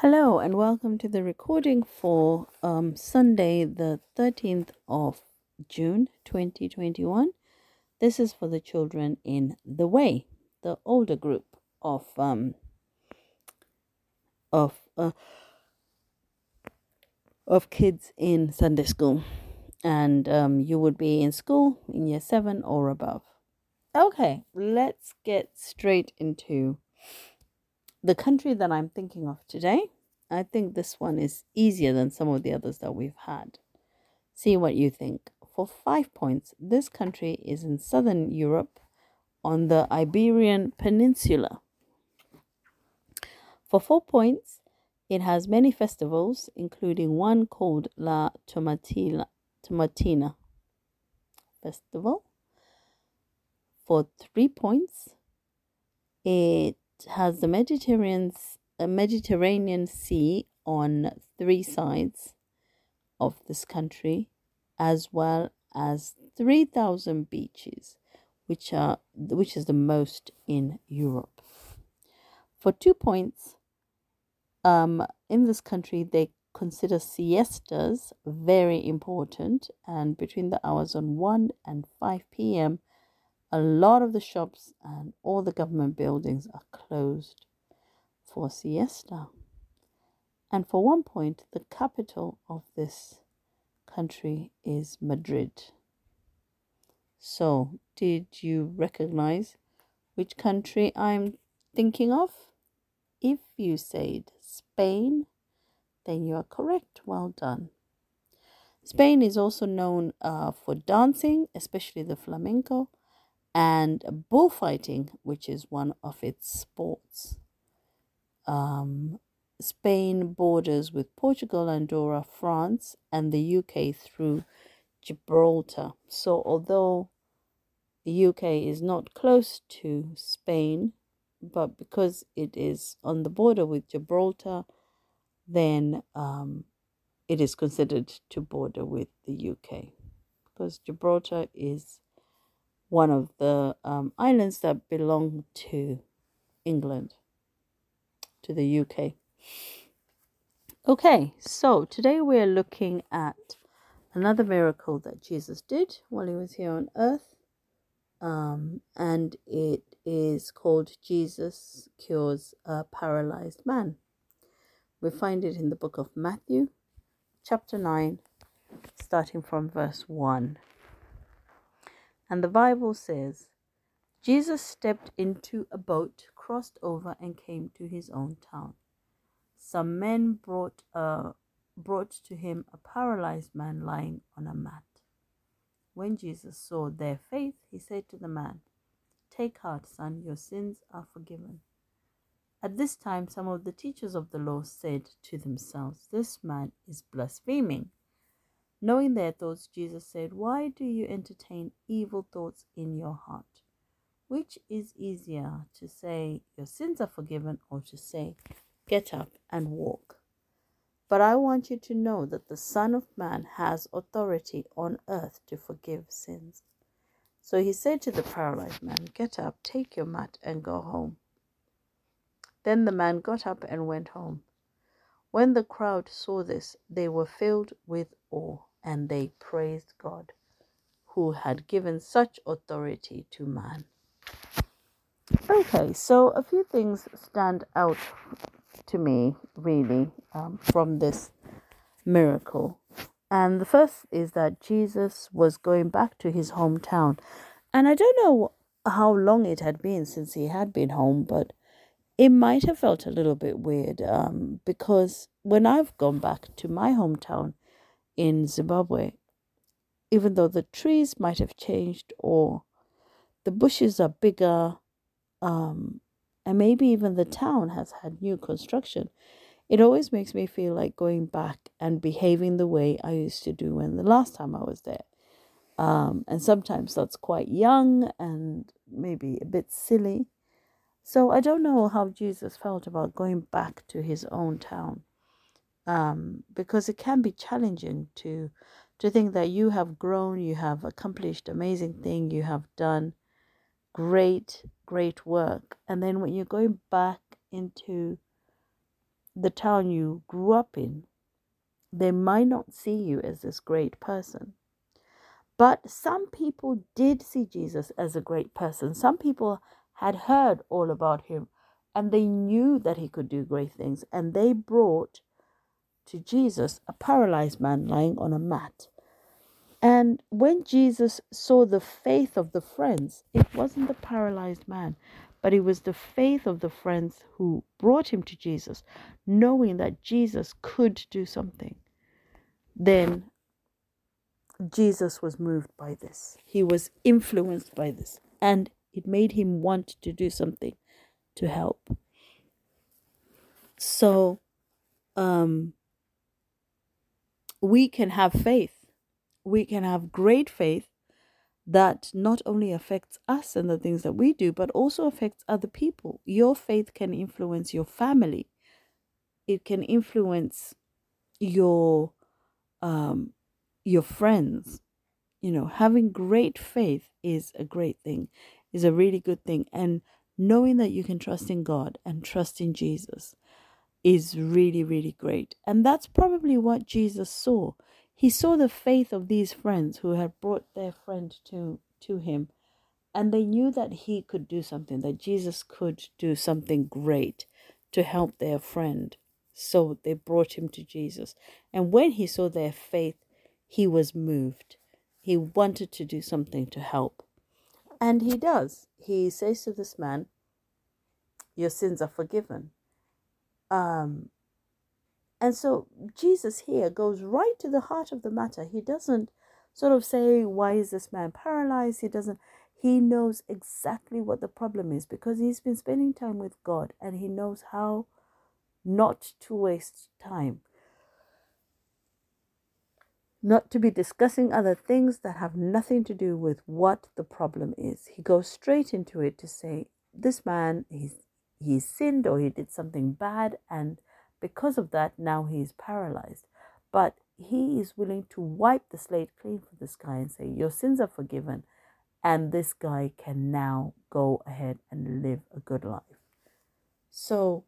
Hello and welcome to the recording for Sunday, the 13th of June 2021. This is for the children in the way, the older group of uh, of kids in Sunday school, and you would be in school in year 7 or above. Okay, let's get straight into the country that I'm thinking of today. I think this one is easier than some of the others that we've had. See what you think. For 5 points, this country is in southern Europe on the Iberian Peninsula. For 4 points, it has many festivals, including one called La Tomatina Festival. For 3 points, it has the Mediterranean Sea on 3 sides of this country, as well as 3,000 beaches, which is the most in Europe. For 2 points, in this country they consider siestas very important, and between the hours on 1 and 5 p.m. a lot of the shops and all the government buildings are closed for siesta. And for 1 point, the capital of this country is Madrid. So, did you recognize which country I'm thinking of? If you said Spain, then you are correct. Well done. Spain is also known for dancing, especially the flamenco, and bullfighting, which is one of its sports. Spain borders with Portugal, Andorra, France, and the UK through Gibraltar. So, although the UK is not close to Spain, but because it is on the border with Gibraltar, then it is considered to border with the UK, because Gibraltar is one of the islands that belong to England, to the UK. Okay, so today we're looking at another miracle that Jesus did while he was here on earth. And it is called Jesus Cures a Paralyzed Man. We find it in the book of Matthew, chapter 9, starting from verse 1. And the Bible says, Jesus stepped into a boat, crossed over, and came to his own town. Some men brought to him a paralyzed man lying on a mat. When Jesus saw their faith, he said to the man, "Take heart, son, your sins are forgiven." At this time, some of the teachers of the law said to themselves, "This man is blaspheming." Knowing their thoughts, Jesus said, "Why do you entertain evil thoughts in your heart? Which is easier, to say, 'Your sins are forgiven,' or to say, 'Get up and walk'? But I want you to know that the Son of Man has authority on earth to forgive sins." So he said to the paralyzed man, "Get up, take your mat, and go home." Then the man got up and went home. When the crowd saw this, they were filled with awe, and they praised God, who had given such authority to man. Okay, so a few things stand out to me, really, from this miracle. And the first is that Jesus was going back to his hometown. And I don't know how long it had been since he had been home, but it might have felt a little bit weird, because when I've gone back to my hometown in Zimbabwe, even though the trees might have changed or the bushes are bigger, and maybe even the town has had new construction, it always makes me feel like going back and behaving the way I used to do when the last time I was there. And sometimes that's quite young and maybe a bit silly. So I don't know how Jesus felt about going back to his own town, because it can be challenging to think that you have grown, you have accomplished amazing thing, you have done great work, and then when you're going back into the town you grew up in, they might not see you as this great person. But some people did see Jesus as a great person. Some people had heard all about him and they knew that he could do great things. And they brought to Jesus a paralyzed man lying on a mat. And when Jesus saw the faith of the friends, it wasn't the paralyzed man, but it was the faith of the friends who brought him to Jesus, knowing that Jesus could do something. Then Jesus was moved by this. He was influenced by this. And it made him want to do something to help. So we can have faith. We can have great faith that not only affects us and the things that we do, but also affects other people. Your faith can influence your family. It can influence your friends. Having great faith is a great thing, is a really good thing. And knowing that you can trust in God and trust in Jesus is really, really great. And that's probably what Jesus saw. He saw the faith of these friends who had brought their friend to him. And they knew that he could do something, that Jesus could do something great to help their friend. So they brought him to Jesus. And when he saw their faith, he was moved. He wanted to do something to help. And he does. He says to this man, your sins are forgiven. And so Jesus here goes right to the heart of the matter. He doesn't sort of say, why is this man paralyzed? He knows exactly what the problem is because he's been spending time with God and he knows how not to waste time. Not to be discussing other things that have nothing to do with what the problem is. He goes straight into it to say, this man, he's sinned or he did something bad, and because of that, now he's paralyzed. But he is willing to wipe the slate clean for this guy and say, your sins are forgiven, and this guy can now go ahead and live a good life. So,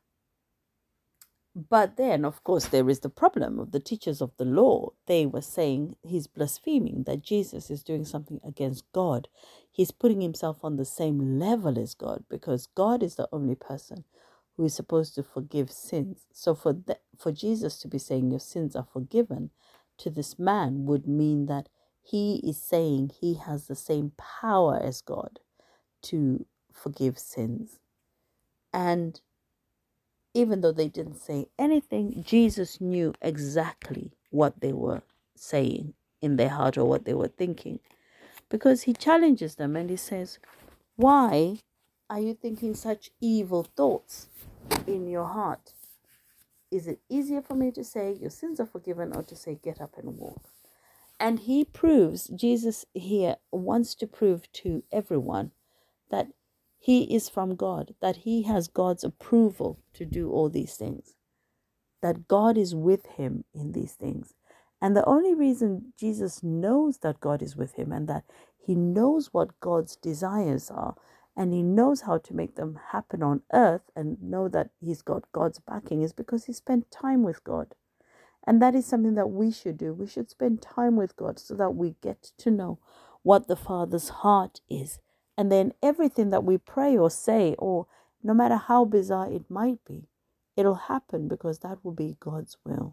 but then, of course, there is the problem of the teachers of the law. They were saying he's blaspheming, that Jesus is doing something against God. He's putting himself on the same level as God because God is the only person who is supposed to forgive sins. So for Jesus to be saying your sins are forgiven to this man would mean that he is saying he has the same power as God to forgive sins. And even though they didn't say anything, Jesus knew exactly what they were saying in their heart or what they were thinking. Because he challenges them and he says, why are you thinking such evil thoughts in your heart? Is it easier for me to say your sins are forgiven or to say get up and walk? And Jesus here wants to prove to everyone that he is from God, that he has God's approval to do all these things, that God is with him in these things. And the only reason Jesus knows that God is with him and that he knows what God's desires are and he knows how to make them happen on earth and know that he's got God's backing is because he spent time with God. And that is something that we should do. We should spend time with God so that we get to know what the Father's heart is. And then everything that we pray or say, or no matter how bizarre it might be, it'll happen because that will be God's will.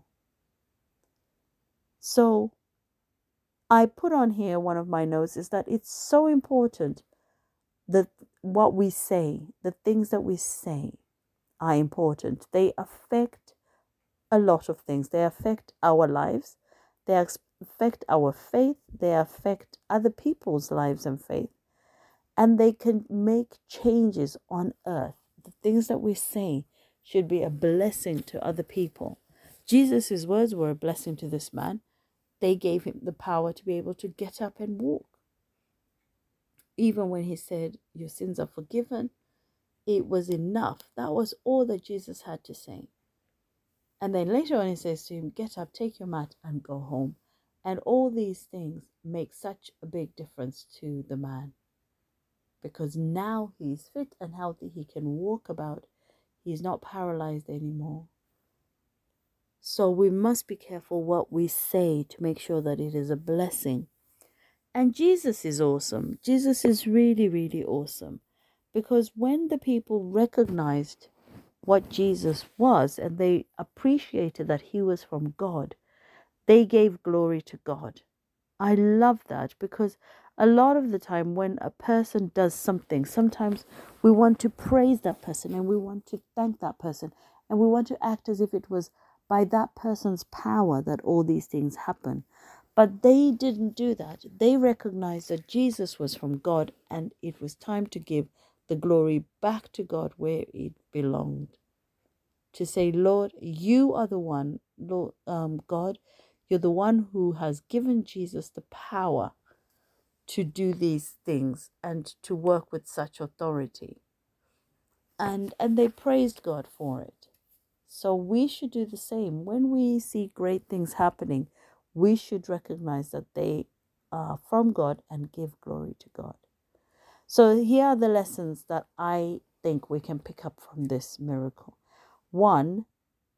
So I put on here, one of my notes is that it's so important that what we say, the things that we say are important. They affect a lot of things. They affect our lives. They affect our faith. They affect other people's lives and faith. And they can make changes on earth. The things that we say should be a blessing to other people. Jesus' words were a blessing to this man. They gave him the power to be able to get up and walk. Even when he said, your sins are forgiven, it was enough. That was all that Jesus had to say. And then later on he says to him, get up, take your mat and go home. And all these things make such a big difference to the man. Because now he's fit and healthy. He can walk about. He's not paralyzed anymore. So we must be careful what we say to make sure that it is a blessing. And Jesus is awesome. Jesus is really, really awesome. Because when the people recognized what Jesus was and they appreciated that he was from God, they gave glory to God. I love that, because a lot of the time when a person does something, sometimes we want to praise that person and we want to thank that person and we want to act as if it was by that person's power that all these things happen. But they didn't do that. They recognized that Jesus was from God and it was time to give the glory back to God where it belonged. To say, Lord, you are the one, Lord, God, you're the one who has given Jesus the power to do these things and to work with such authority. And they praised God for it. So we should do the same. When we see great things happening, we should recognize that they are from God and give glory to God. So here are the lessons that I think we can pick up from this miracle. One,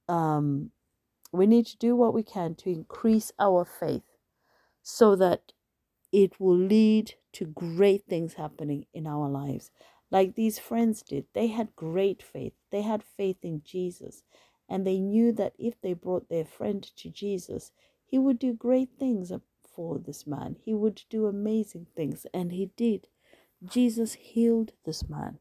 we need to do what we can to increase our faith so that it will lead to great things happening in our lives. Like these friends did. They had great faith. They had faith in Jesus. And they knew that if they brought their friend to Jesus, he would do great things for this man. He would do amazing things. And he did. Jesus healed this man.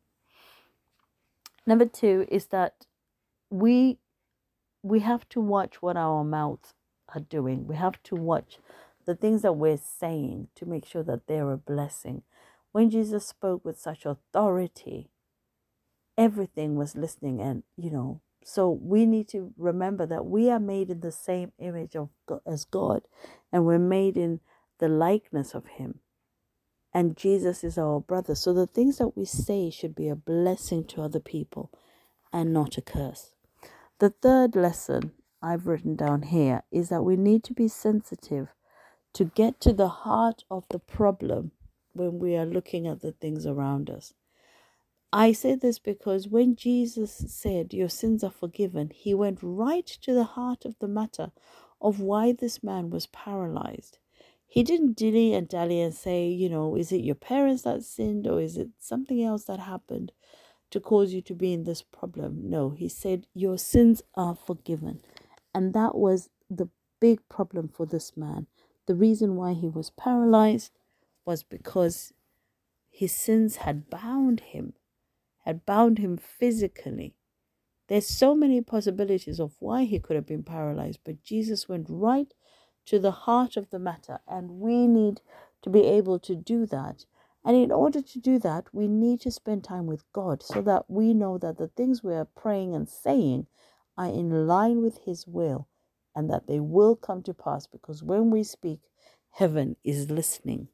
Number two is that we have to watch what our mouths are doing. We have to watch the things that we're saying to make sure that they're a blessing. When Jesus spoke with such authority, everything was listening. And, so we need to remember that we are made in the same image of God, as God, and we're made in the likeness of him. And Jesus is our brother. So the things that we say should be a blessing to other people and not a curse. The third lesson I've written down here is that we need to be sensitive to get to the heart of the problem when we are looking at the things around us. I say this because when Jesus said, your sins are forgiven, he went right to the heart of the matter of why this man was paralyzed. He didn't dilly and dally and say, is it your parents that sinned or is it something else that happened to cause you to be in this problem? No, he said, your sins are forgiven. And that was the big problem for this man. The reason why he was paralyzed was because his sins had bound him physically. There's so many possibilities of why he could have been paralyzed, but Jesus went right to the heart of the matter, and we need to be able to do that. And in order to do that, we need to spend time with God so that we know that the things we are praying and saying are in line with his will and that they will come to pass, because when we speak, heaven is listening.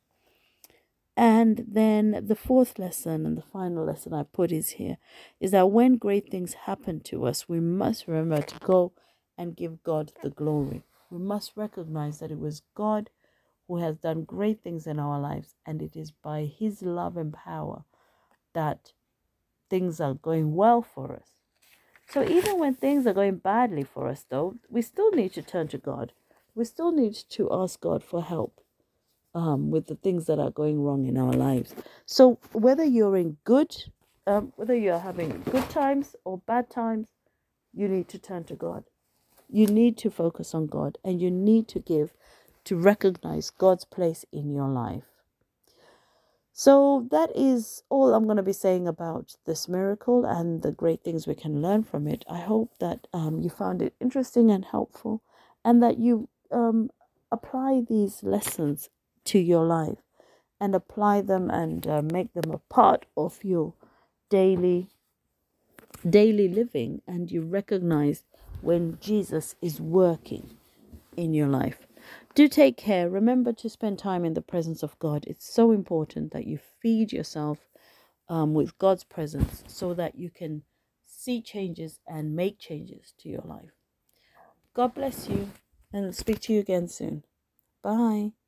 And then the fourth lesson and the final lesson I put is that when great things happen to us, we must remember to go and give God the glory. We must recognize that it was God who has done great things in our lives, and it is by his love and power that things are going well for us. So even when things are going badly for us, though, we still need to turn to God. We still need to ask God for help with the things that are going wrong in our lives. So whether you're in whether you're having good times or bad times, you need to turn to God. You need to focus on God, and you need to recognize God's place in your life. So that is all I'm going to be saying about this miracle and the great things we can learn from it. I hope that you found it interesting and helpful, and that you apply these lessons to your life and apply them and make them a part of your daily living, and you recognize when Jesus is working in your life. Do take care. Remember to spend time in the presence of God. It's so important that you feed yourself with God's presence so that you can see changes and make changes to your life. God bless you, and I'll speak to you again soon. Bye.